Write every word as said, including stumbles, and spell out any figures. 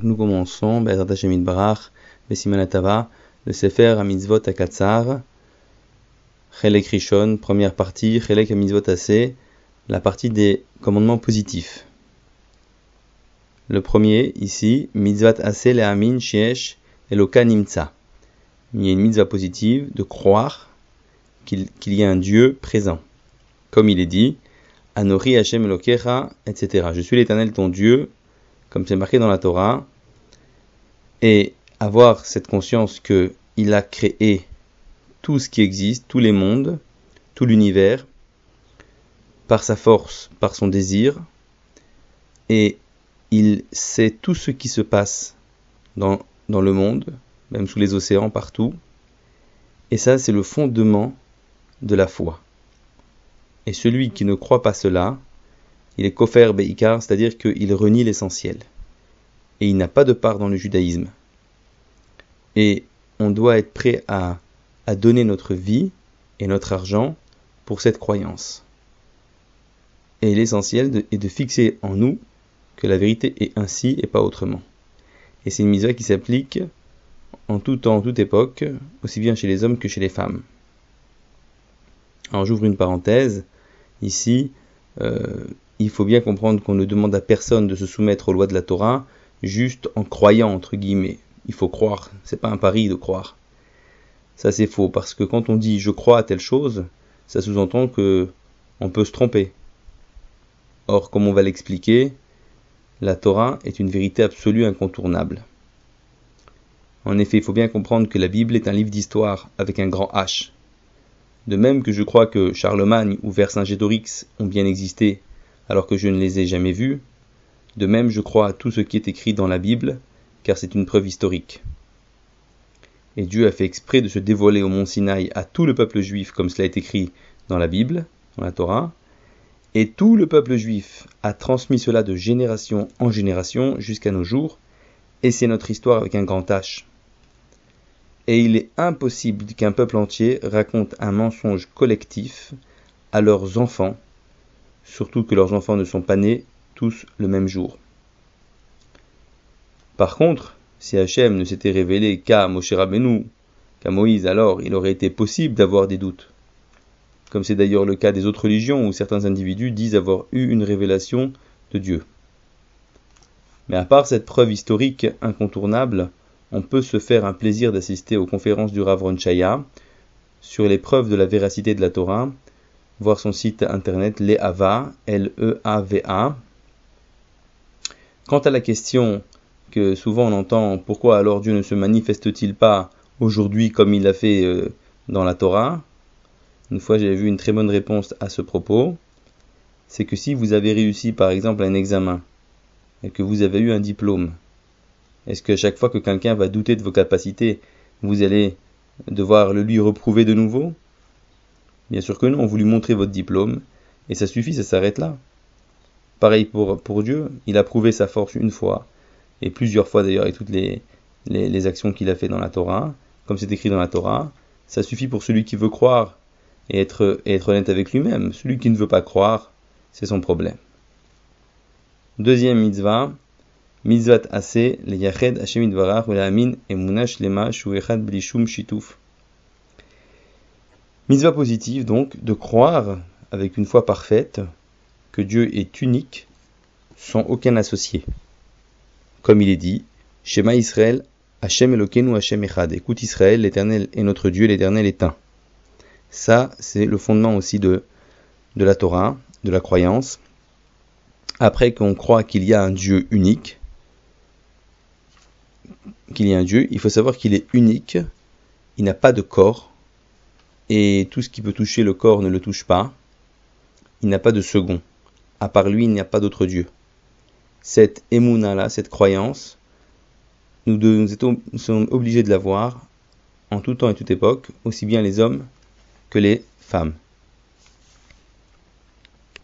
nous commençons, Be'ezrat Hashem Yitbarach, Besiman HaTava, le Sefer HaMitzvot HaKatzar, Chelek Rishon, première partie, Chelek HaMitzvot Aseh, la partie des commandements positifs. Le premier, ici, Mitzvat Aseh Le'amin Sheesh Eloka Nimtza. Il y a une mitzvah positive de croire qu'il, qu'il y a un Dieu présent. Comme il est dit, Anori Hashem Elokecha, et cetera. Je suis l'Éternel ton Dieu, comme c'est marqué dans la Torah, et avoir cette conscience qu'il a créé tout ce qui existe, tous les mondes, tout l'univers, par sa force, par son désir, et il sait tout ce qui se passe dans, dans le monde, même sous les océans, partout, et ça c'est le fondement de la foi. Et celui qui ne croit pas cela, il est kofer beikar, c'est-à-dire qu'il renie l'essentiel. Et il n'a pas de part dans le judaïsme. Et on doit être prêt à, à donner notre vie et notre argent pour cette croyance. Et l'essentiel de, est de fixer en nous que la vérité est ainsi et pas autrement. Et c'est une mitzvah qui s'applique en tout temps, en toute époque, aussi bien chez les hommes que chez les femmes. Alors j'ouvre une parenthèse. Ici, euh, il faut bien comprendre qu'on ne demande à personne de se soumettre aux lois de la Torah juste en croyant, entre guillemets. Il faut croire, c'est pas un pari de croire. Ça c'est faux, parce que quand on dit « je crois à telle chose », ça sous-entend que on peut se tromper. Or, comme on va l'expliquer, la Torah est une vérité absolue incontournable. En effet, il faut bien comprendre que la Bible est un livre d'histoire avec un grand H. De même que je crois que Charlemagne ou Vercingétorix ont bien existé alors que je ne les ai jamais vus, de même je crois à tout ce qui est écrit dans la Bible, car c'est une preuve historique. Et Dieu a fait exprès de se dévoiler au mont Sinaï à tout le peuple juif comme cela est écrit dans la Bible, dans la Torah, et tout le peuple juif a transmis cela de génération en génération jusqu'à nos jours, et c'est notre histoire avec un grand H. Et il est impossible qu'un peuple entier raconte un mensonge collectif à leurs enfants, surtout que leurs enfants ne sont pas nés tous le même jour. Par contre, si Hachem ne s'était révélé qu'à Moshe Rabbeinu, qu'à Moïse, alors il aurait été possible d'avoir des doutes. Comme c'est d'ailleurs le cas des autres religions où certains individus disent avoir eu une révélation de Dieu. Mais à part cette preuve historique incontournable, on peut se faire un plaisir d'assister aux conférences du Rav Ron Chaya sur les preuves de la véracité de la Torah, voir son site internet Le'ava, L E A V A. Quant à la question que souvent on entend, pourquoi alors Dieu ne se manifeste-t-il pas aujourd'hui comme il l'a fait euh, dans la Torah? Une fois j'avais vu une très bonne réponse à ce propos, c'est que si vous avez réussi par exemple un examen et que vous avez eu un diplôme, est-ce que chaque fois que quelqu'un va douter de vos capacités, vous allez devoir le lui reprouver de nouveau? Bien sûr que non, vous lui montrez votre diplôme, et ça suffit, ça s'arrête là. Pareil pour, pour Dieu, il a prouvé sa force une fois, et plusieurs fois d'ailleurs, avec toutes les, les, les actions qu'il a fait dans la Torah, comme c'est écrit dans la Torah, ça suffit pour celui qui veut croire, et être, et être honnête avec lui-même. Celui qui ne veut pas croire, c'est son problème. Deuxième mitzvah, Mitzvat Aseh, le Yached Hashem Yitbarach, le Amin, Emunah Shlema, Shu Echad Bli Shum Shituf. Mitzvah positive, donc, de croire, avec une foi parfaite, que Dieu est unique, sans aucun associé. Comme il est dit, Shema Israël, Hashem Elokeinu Hashem Echad. Écoute Israël, l'Éternel est notre Dieu, l'Éternel est un. Ça, c'est le fondement aussi de, de la Torah, de la croyance. Après qu'on croit qu'il y a un Dieu unique, qu'il y a un Dieu, il faut savoir qu'il est unique, il n'a pas de corps, et tout ce qui peut toucher le corps ne le touche pas, il n'a pas de second, à part lui il n'y a pas d'autre Dieu. Cette émouna-là, cette croyance, nous, de, nous, étons, nous sommes obligés de l'avoir en tout temps et toute époque, aussi bien les hommes que les femmes.